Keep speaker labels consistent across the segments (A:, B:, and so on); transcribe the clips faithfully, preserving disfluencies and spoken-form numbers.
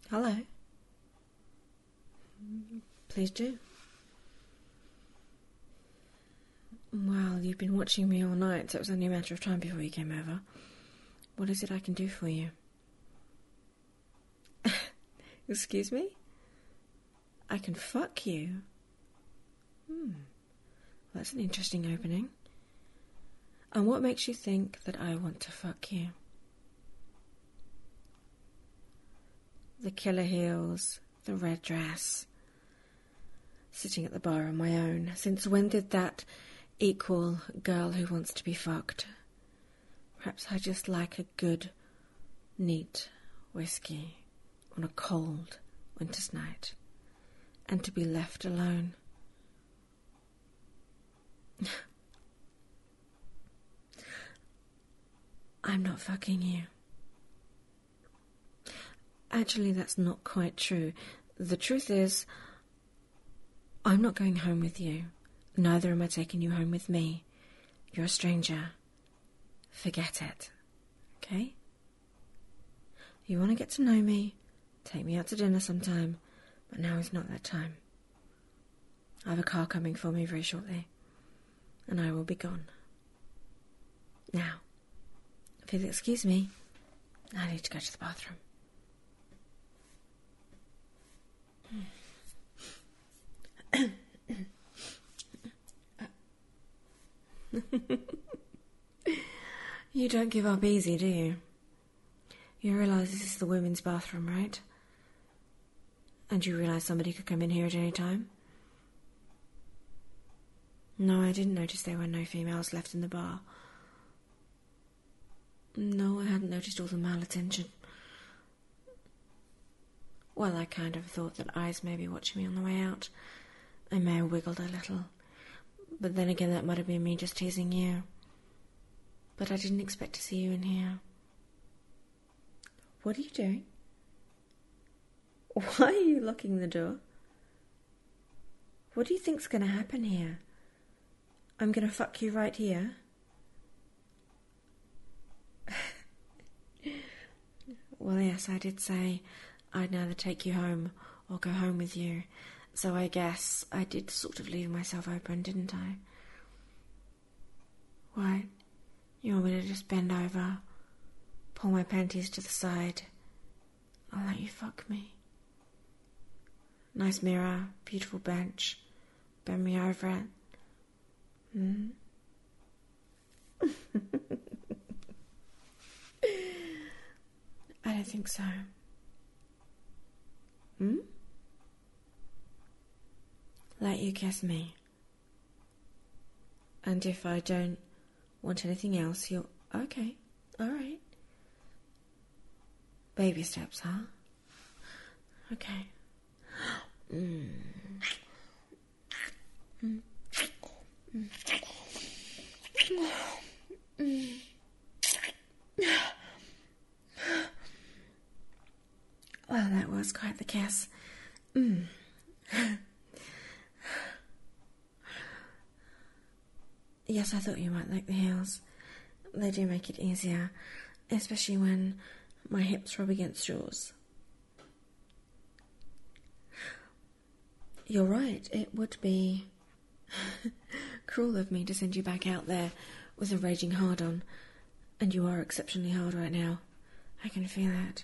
A: Hello. Please do. Well, you've been watching me all night, so it was only a matter of time before you came over. What is it I can do for you? Excuse me? I can fuck you? Hmm. Well, that's an interesting opening. And what makes you think that I want to fuck you? The killer heels, the red dress, sitting at the bar on my own. Since when did that equal girl who wants to be fucked? Perhaps I just like a good, neat whiskey on a cold winter's night, and to be left alone. I'm not fucking you. Actually, that's not quite true. The truth is, I'm not going home with you. Neither am I taking you home with me. You're a stranger. Forget it. Okay? You want to get to know me? Take me out to dinner sometime. But now is not that time. I have a car coming for me very shortly. And I will be gone. Now, if you'll excuse me, I need to go to the bathroom. You don't give up easy, do you? You realise this is the women's bathroom, right? And you realise somebody could come in here at any time? No, I didn't notice there were no females left in the bar. No, I hadn't noticed all the male attention. Well, I kind of thought that eyes may be watching me on the way out. I may have wiggled a little. But then again, that might have been me just teasing you. But I didn't expect to see you in here. What are you doing? Why are you locking the door? What do you think's going to happen here? I'm going to fuck you right here? Well, yes, I did say I'd neither take you home or go home with you. So I guess I did sort of leave myself open, didn't I? Why? You want me to just bend over, pull my panties to the side, and let you fuck me? Nice mirror, beautiful bench, bend me over it. Hmm? I don't think so. Hmm? Let you kiss me. And if I don't want anything else, you'll... Okay, alright. Baby steps, huh? Okay. Mm. Mm. Mm. Mm. Well, that was quite the kiss. Mm. Yes, I thought you might like the heels. They do make it easier, especially when my hips rub against yours. You're right, it would be cruel of me to send you back out there with a raging hard-on, and you are exceptionally hard right now. I can feel it.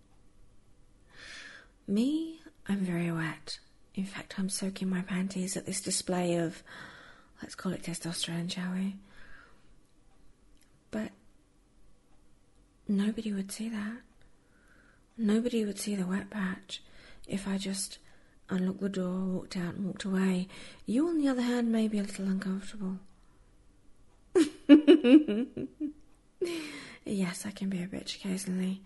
A: Me, I'm very wet. In fact, I'm soaking my panties at this display of, let's call it testosterone, shall we? But nobody would see that. Nobody would see the wet patch if I just unlocked the door, walked out and walked away. You, on the other hand, may be a little uncomfortable. Yes, I can be a bitch occasionally.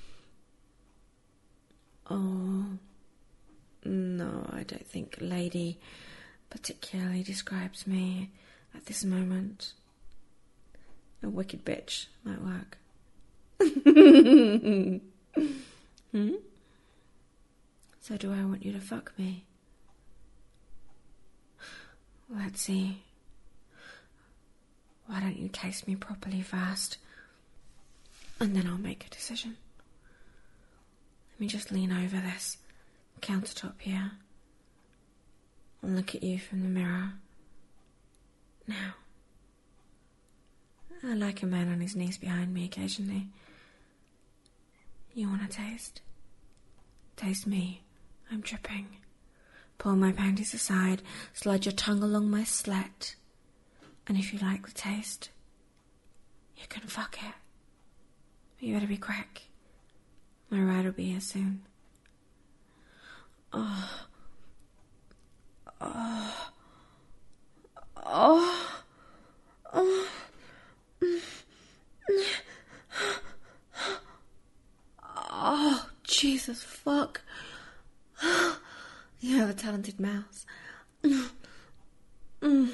A: Oh, no, I don't think lady particularly describes me at this moment. A wicked bitch might work. Hmm? So do I want you to fuck me? Let's see. Why don't you taste me properly first? And then I'll make a decision. Let me just lean over this countertop here and look at you from the mirror. Now, I like a man on his knees behind me occasionally. You want to taste? Taste me. I'm dripping. Pull my panties aside, slide your tongue along my slit, and if you like the taste, you can fuck it. But you better be quick. My ride will be here soon. Oh. Oh. Oh. Oh. Oh, Jesus, fuck. You have a talented mouse. And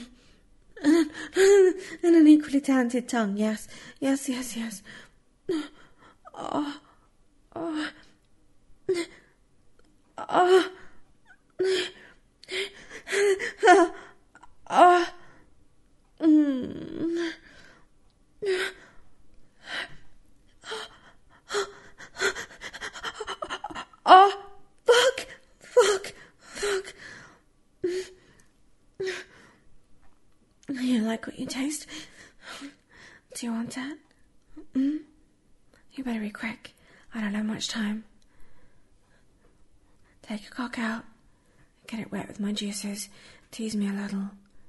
A: an equally talented tongue, yes. Yes, yes, yes. Oh. Oh. Oh. Oh. Mm. Oh, fuck, fuck, fuck. You like what you taste? Do you want that? Mm? You better be quick. I don't have much time. Take your cock out. Get it wet with my juices. Tease me a little.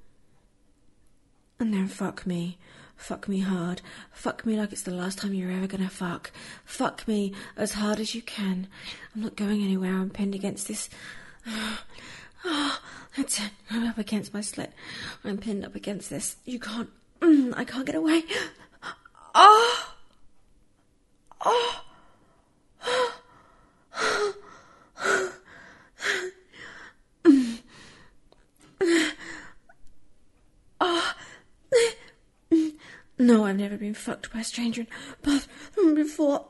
A: And then fuck me. Fuck me hard. Fuck me like it's the last time you're ever gonna fuck. Fuck me as hard as you can. I'm not going anywhere. I'm pinned against this. Oh, that's it. I'm up against my slit. I'm pinned up against this. You can't. Mm, I can't get away. Oh. Oh. Oh. No, I've never been fucked by a stranger in a bathroom before.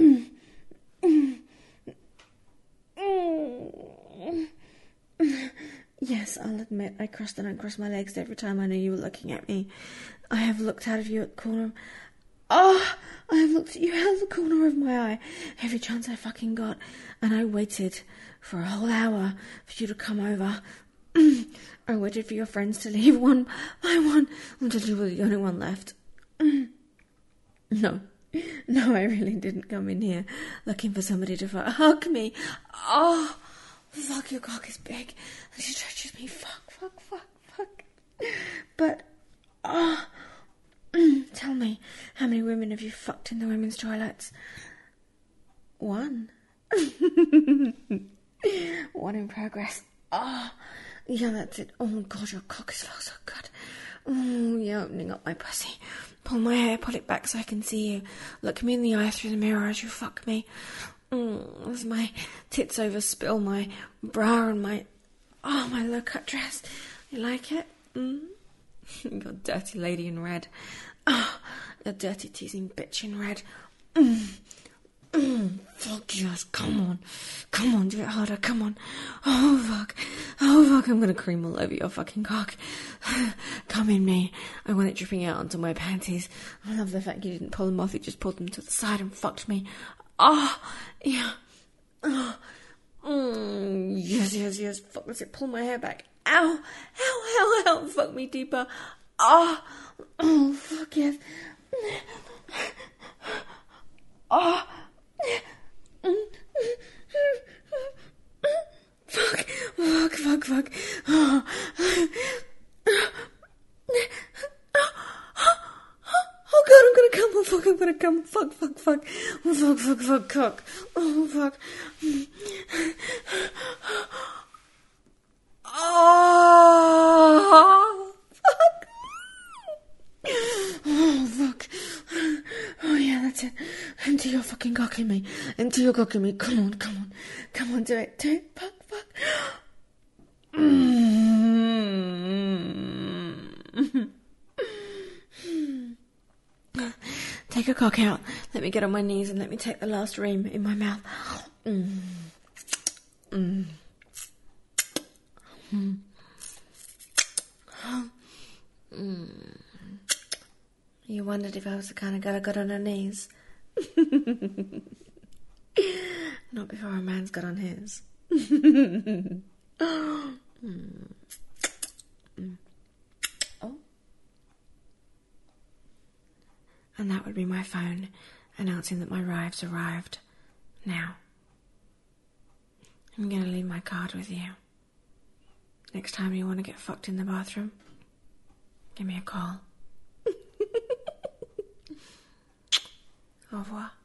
A: Yes, I'll admit I crossed and uncrossed my legs every time I knew you were looking at me. I have looked out of you at the corner. Oh, I have looked at you out of the corner of my eye every chance I fucking got, and I waited for a whole hour for you to come over. I waited for your friends to leave one by one until you were the only one left. No, no, I really didn't come in here looking for somebody to fuck. Hug me. Oh, fuck, your cock is big and she stretches me. Fuck, fuck, fuck, fuck. But, oh, tell me, how many women have you fucked in the women's toilets? One. One in progress. Oh, yeah, that's it. Oh, God, your cock is so good. Oh, you're opening up my pussy. Pull my hair, pull it back so I can see you. Look me in the eye through the mirror as you fuck me. Mm, as my tits overspill my bra and my... Oh, my low-cut dress. You like it? Mm? You dirty lady in red. Oh, you dirty teasing bitch in red. Mm. Mm, fuck yes, come on. Come on, do it harder, come on. Oh, fuck. Oh, fuck, I'm gonna cream all over your fucking cock. Come in me. I want it dripping out onto my panties. I love the fact you didn't pull them off, you just pulled them to the side and fucked me. Oh, yeah. Oh, mm, yes, yes, yes. Fuck, let's pull my hair back. Ow, ow, ow, ow. Fuck me deeper. Oh, oh, fuck yes. Oh. Fuck, fuck, fuck, fuck. Oh. Oh God, I'm gonna come. Oh fuck, I'm gonna come. Fuck, fuck, fuck. Oh fuck, fuck, fuck, cock. Oh fuck. Oh fuck. Oh fuck. Oh yeah, that's it. Empty your fucking cock in me. Empty your cock in me. Come on, come on. Come on, do it. Do it. Fuck, fuck. Mm. Take a cock out. Let me get on my knees and let me take the last ream in my mouth. Mm. Mm. Mm. Mm. You wondered if I was the kind of girl that got on her knees. Not before a man's got on his. Oh. And that would be my phone announcing that my rives arrived. Now, I'm going to leave my card with you. Next time you want to get fucked in the bathroom, give me a call. Au revoir.